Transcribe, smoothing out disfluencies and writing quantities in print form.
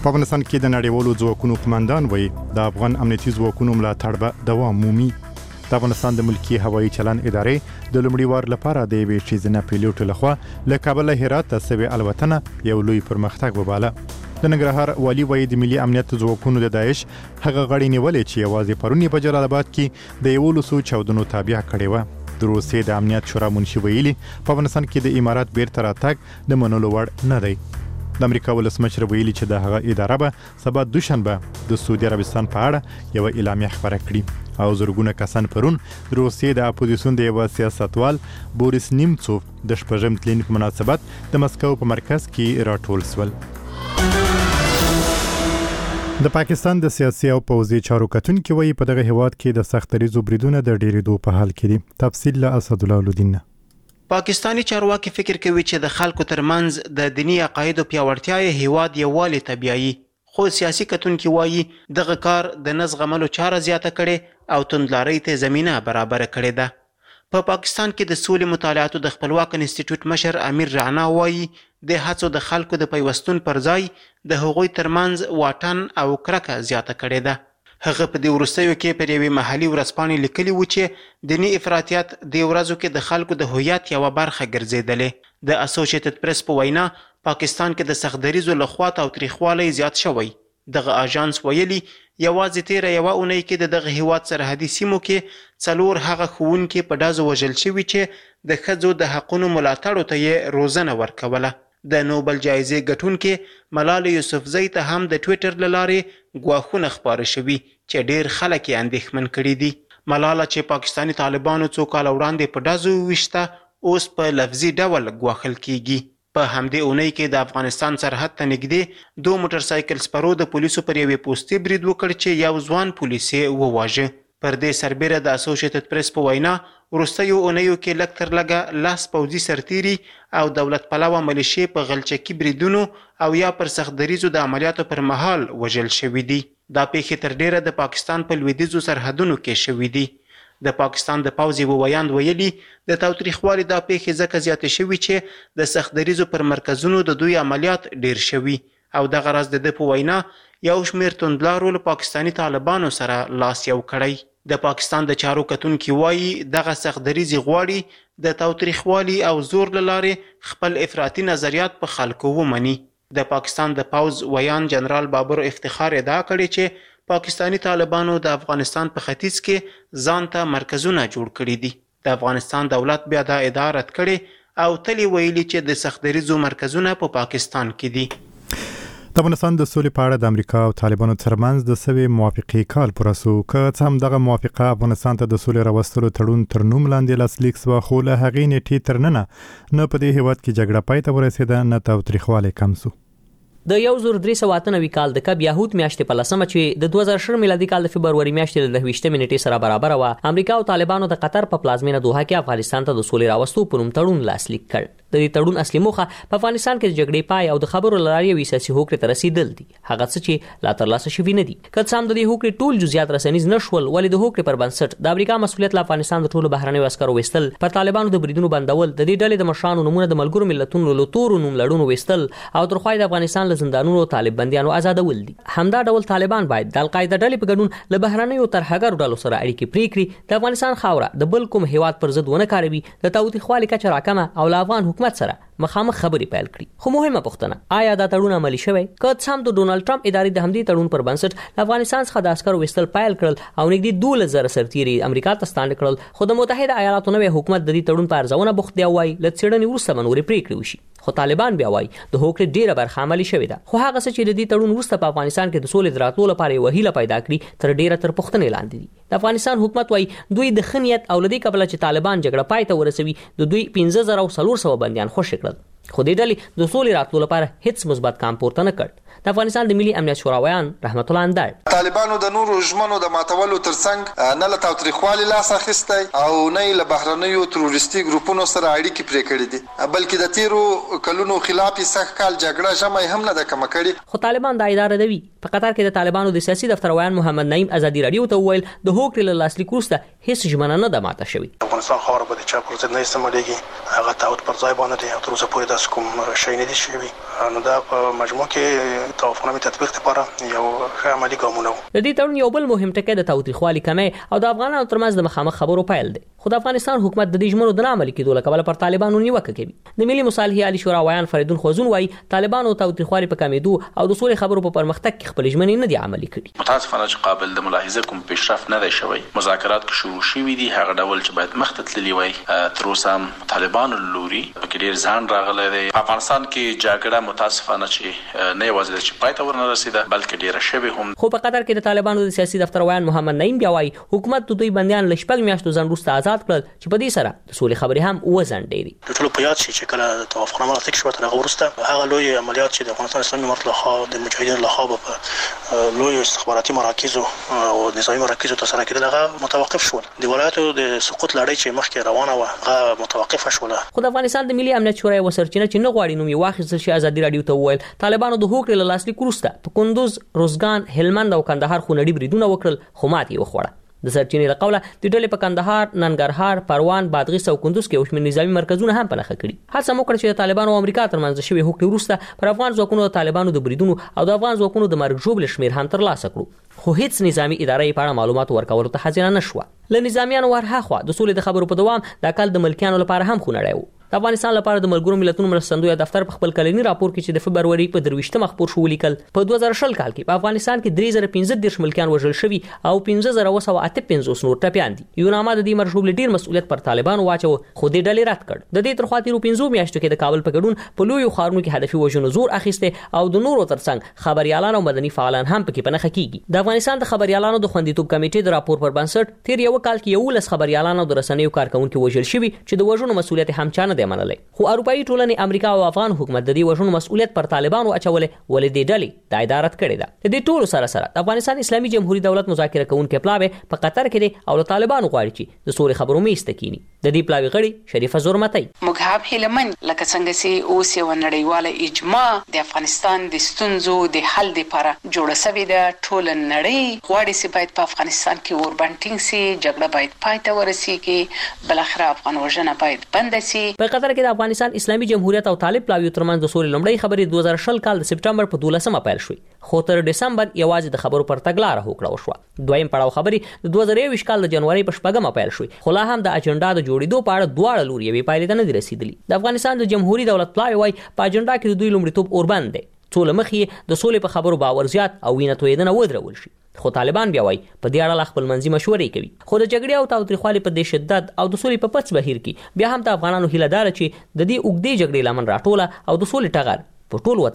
په افغانستان کې د نړیوالو ځواکونو قومندان وایي د افغان امنیتي ځواکونو ملاتړ به دوام مومي. د افغانستان د ملکی هوایي چلن ادارې د لومړي وار لپاره د یوې ښځینه پیلوټ لخوا له کابل هرات ته سوي الوتنه یو لوی پرمختګ وباله. د ننګرهار والي وایي د ملي امنیت ځواکونو د داعش هغه غړي نیولې چې یوازې پرونی په جلال آباد کې د 11 چاودنو تابع کړي و. د روسیې د امنیت شورا منشي ویلي په افغانستان کې د امارات بیرته راتګ د منلو وړ نه دی. د امریکا ولسمشر ویلي چې د هغه اداره به سبا دوشنبه د سعودي عربستان په اړه یو اعلامیه خبره کړي او زرګونه کسان پرون د روسیې د اپوزیسیون د یو سیاستوال بوریس نیمڅوف د شپږم تلین په مناسبت د مسکو په مرکز کې راټول شول. د پاکستان د سیاسي او پوځي چارو کتونکو وایي په دغه هیواد کې د سختریزو بریدونو د ډیرېدو په حال کې دي. تفصیل له اسد الله الدین. پاکستانی چارواکي فکر کوي چې د خلکو ترمنځ د دینی عقایدو پیاوړتیا هیواد یووالي طبيعي، خو سیاسي کتونکو وایي دغه کار د نزغملو چاره زیاته کړي او توندلارۍ ته زمينه برابر کړي ده. په پاکستان کې د سولې مطالعاتو د خپلواک انسټیټیوټ مشر امیر رعنا وایي د هڅو د خلکو د پیوستون پر ځای د هغوی ترمنځ واټن او کرکه زیاته کړي ده. هغه په دې وروستیو کې پر یوې محلي ورځپاڼې لیکلي و چې دیني افراطیت د ورځو کې د خلکو د هویت یوه برخه ګرځېدلې. د اسوسییټډ پریس په وینا پاکستان کې د سختدریزو له خوا تاوتریخوالی زیات شوی. دغه اژانس ویلي یوازې تیره یوه اونۍ کې د دغه هیواد سرحدي سیمو کې 4 هغه ښوونکي په ډزو وژل شوي چې د ښځو د حقونو ملاتړو ته یې روزنه ورکوله. د نوبل جایزې ګټونکې ملال یوسفزۍ ته هم د ټویټر له لارې ګواښونه خپاره شوي چې ډیر خلک یې اندېښمن کړي دي. ملاله چې پاکستانی طالبانو څو کاله وړاندې په ډزو وویشته اوس په لفظي ډول ګواښل کیږي. په همدې اونۍ کې د افغانستان سرحد ته نږدې 2 موټر سایکل سپرو د پولیسو پر یوې پوستې برید وکړ چې یو ځوان پولیس یې وواژه. پر دې سربیره د اسوسییټډ پریس په وینا وروستیو اونیو کې لږ تر لږه 10 پوځي سرتیري او دولت پلوه ملیشې په غلچکي بریدونو او یا پر سختدریزو د عملیاتو پر مهال وژل شوي دي. دا پیښې تر ډیره د پاکستان په لویدیځو سرحدونو کې شوي دي. د پاکستان د پوځ یو ویاند ویلي د تاوتریخوالي دا پیښې ځکه زیاتې شوي چې د سختدریزو پر مرکزونو د دوی عملیات ډیر شوي او دغه راز د په وینا یو شمیر توندلارو له پاکستانی طالبانو سره لاس یو کړی. د پاکستان د چارو کتونکو وایي دغه سختدریزي غواړي د تاوتریخوالي او زور له لارې خپل افراطي نظریات په خلکو ومني. د پاکستان د پوځ ویان جنرال بابر افتخار ادعا کړې چې پاکستانی طالبانو د افغانستان په ختیځ کې ځان ته مرکزونه جوړ کړي دي. د افغانستان دولت بیا دا ادعا رد کړې او تل ویلي چې د سختدریزو مرکزونه په پاکستان کې دي. د افغانستان د سولې په اړه د امریکا او طالبانو ترمنځ د سوي موافقې کال پوره شو. که څه هم دغه موافقه افغانستان ته د سولې راوستلو تړون تر نوم لاندې لاسلیک شوه، خو له هغې نیټې تر ننه نه په دې هیواد کې جګړه پای ته ورسېده نه تاوتریخوالی کم شو. د 1398 کال د کب یاهود میاشتې په لسمه چې د 2000 میلادي کال د فبرवरी میاشتې د 20 نیټې سره برابر و، امریکا او طالبانو د قطر په پلازمینه دوحه کې افغانستان ته د سولې راوستو په نوم تړون لاسلیک کړ. د دې تړون اصلي موخه په افغانستان کې د جګړې پای او د خبرو لاري یو سیاسي هوکړې ته رسیدل دي. هغه څه چې لا ترلاسه شوي نه دي. که څه هم د دې هوکړې ټول جزئیات رسنیز نشول، ولې د هوکړې پر بنسټ د امریکا مسؤلیت له افغانستان د ټولو بهرنیو عسکرو وستل، پر طالبانو د بریدونو بندول، د دې ډلې د مشرانو نمونه د ملګرو ملتونو له تورو نوم لړونو وستل او تر خوای د افغانستان له زندانونو طالب بنديانو آزادول دي. همدا ډول طالبان باید د القاعده ډلې په ګډون له بهرنیو ترهګرو ډلو سره اړیکې پرې کړي، د افغانستان خاوره د بل کوم هیواد پر ضد ونه کاروي، د تاوتریخوالي کچه راکمه او له افغان حکومت سره مخامخ خبرې پیل کړي. خو مهمه پوښتنه، آیا دا تړون عملي شوی؟ که څه هم د ډونالد ټرمپ ادارې د همدې تړون پر بنسټ افغانستان څخه د عسکرو وستل پیل کړل او نږدې 12,000 سرتیري امریکا ته ستانه کړل، خو د متحده ایالاتو نوی حکومت د دې تړون په ارزونه بوخت دی او وايي له څېړنې وروسته منورې پریکړې وشي. خو طالبان بیا وايي د هوکړې ډیره برخه عملي شوې ده. خو هغه څه چې د دې تړون وروسته په افغانستان کې د سولې د راتلو لپاره یو هیله پیدا کړي تر ډیره تر پوښتنې لاندې دي. د افغانستان حکومت وايي دوی د خنیت او لدی قبل چې طالبان جګړه پای ته ورسوي د دوی 15,400 بنديان خوشی کړل، خو د ډلې د سولې راتلو لپاره هیڅ مثبت کام پورته نه کړ. د افغانستان د ملي امنیت شورا ویان رحمت الله اندړ طالبانو د نورو ژمنو د ماتولو ترڅنګ نه له تاوتریخوالي لاس اخیستی او نه له بهرنیو تروریستي ګروپونو سره اړیکې پرې کړې دي، بلکې د تیرو کلونو خلاف سخت کال جګړه ژمی هم نه ده کمه کړې. خو طالبان دا ادعا ردوي. په قطر کې د طالبانو د سیاسي دفتر ویان محمد نعیم ازادي رادیو ته وویل د هوکړې له لاسلیک وروسته هیڅ ژمنه نه ده ماته شوې. افغانستان خاوره به د چا پر ضد نه استعمالېږي، هغه تعهد پر ځای باندې تر اوسه پورې داسې کوم شی نه دي شوي. نو دا په مجموع کې توافقنامې تطبیق لپاره یو ښه عملي ګامونه و. د دې تړون یو بل مهم ټکی د تاوتریخوالي کمی او د افغانانو ترمنځ د مخامخ خبرو پیل دی. خو د افغانستان حکومت د دې ژمنو د نه عملي کېدو له کبله پر طالبانو نیوکه کوي. د ملي مصالحې عالي شورا ویان فریدون خوزون وایي طالبانو تاوتریخوالي په کمیدو او د سولې خبرو په پرمختګ کې خپل ژمنې نه دي عملي کړي. متاسفانه چې قابل د ملاحظه کوم پیشرفت نه دی شوی. مذاکرات کې شروع شوي دي هغه ډول چې باید مخ ته تللي وای. تر اوسه طالبانو لوري پکې ډېر ځان راغلی دی. افغانستان کې جګړه متاسفانه چې نه یوازې چې پای ته ورنه رسیده بلکې ډېره شوې هم. خو په قطر کې د طالبانو د سیاسي دفتر ویان محمد نعیم بیا وایي حکومت د دوی بندیان له 6 میاشتو ځنډ وروسته آزاد کړل چې په دې سره د سولې خبرې هم وځنډېدې. د ټولو په یاد شي چې کله توافقنامه لاسلیک شوه تر هغه وروسته هغه لوی عملیات چې د افغانستان اسلامي امارت لخوا د مجاهدینو لخوا په لوی استخباراتي مراکزو او نظامي مراکزو ترسره کېدل هغه متوقف شول. د ولایتو د سقوط لړۍ چې مخکې روانه وه هغه متوقفه شوله. خو د افغانستان د ملي امنیت شورا یوه سرچینه چې نه غواړي نوم یې واخیستل شي ازادي راډیو ته وویل طالبانو د هوکړې له لاسلیک وروسته په کندوز، روزګان، هلمند او کندهار خونړي بریدونه وکړل خو ماتې وخوړه. د سرچینې له قوله د ډلې په کندهار، ننګرهار، پروان، بادغیس او کندوز کې اوشمن نظامی مرکزونه هم په نښه کړي. هڅه وکړه چې د طالبانو او امریکا ترمنځ شوې هوکړې وروسته پر افغان ځواکونو د طالبانو د بریدونو او د افغان ځواکونو د مرګ ژوبل شمیر هم ترلاسه کړو. خو هیڅ نظامی اداره یې په اړه معلومات ورکولو ته حاضر نه شوه. له نظامیانو ورهاخوا د سولې د خبرو په دوام د کال د ملکیانو لپاره هم خونړی و. د افغانستان لپاره د ملګرو ملتونو مرستندوی دفتر په خپل کلنی راپور کې چې د فبروري په 23 خپور شو لیکل په 2020 کال کې په افغانستان کې 3015 ملکیان وژل شوي او 15958 نور ټپیان دي. یو نامه د دې مرشوب ډیر مسؤلیت پر طالبانو واچو خو دې ډلې رد کړ. د دې تر خوا تیرو 15 میاشتو کې د کابل په ګډون په لویو ښارونو کې هدفي وژنو زور اخیسته او د نورو ترڅنګ خبريالان او مدني فعالان هم پکې په نښه کیږي. د افغانستان د خبريالانو د خوندیتوب کمیټې د راپور پر بنسټ تیر یو کال کې 11 خبريالان او د رسنیو کارکونکو وژل شوي چې د وژنو مسؤلیت هم چانه دی منلای. خو اروپایي ټولنې امریکا او افغان حکومت د دې وژنو مسؤلیت پر طالبانو اچولې ولې دې ډلې د ادارت کړې ده. د دې ټولو سره د افغانستان اسلامي جمهوریت دولت مذاکره کوونکي پلاوی په قطر کې دي او له طالبانو غواړي چې د سولې خبرو میز ته کینی. د دې پلاوی غړي شریفه زورمتي موږ هم هیلمن لکه څنګه چې اوس یو نړیواله اجماع د افغانستان د ستونزو د حل لپاره جوړه شوې ده. ټول نړۍ غواړي چې باید په افغانستان کې اوربنټینګ سي، جګړه باید پای ته ورسیږي، بل اخر افغان وژنه باید بند شي. په قطر کې د افغانستان اسلامي جمهوریت او طالب پلاوی ترمنځ د سولې لومړی خبرې 2020 کال د سپټمبر په 12 پیل شوې خو تر دسمبر یوازې د خبرو پر تګلاره هوکړه وشوه. دویم پړاو خبرې د 2021 کال د جنوري په 4 پیل شوې خو لا هم د اجنډا د جوړېدو په اړه دواړه لوري یې پایلې ته نه دي رسیدلي. د افغانستان د جمهوریت دولت پلاوی وايي په اجنډا کې د دوی لومړیتوب اوربند دی څو لمخې د سولې په خبرو باور زیات او وینه تویدنه ودرول شي. خو طالبان بیا وايي په دې اړه خپل منځي مشورې کوي. خو د جګړې او تاوتریخوالي په دې شدت او د سولې په پڅ بهیر کې بیا هم د افغانانو هیله دار چې د دې اوږدې جګړې لمن راټوله او د سولې ټغر په ټول وطن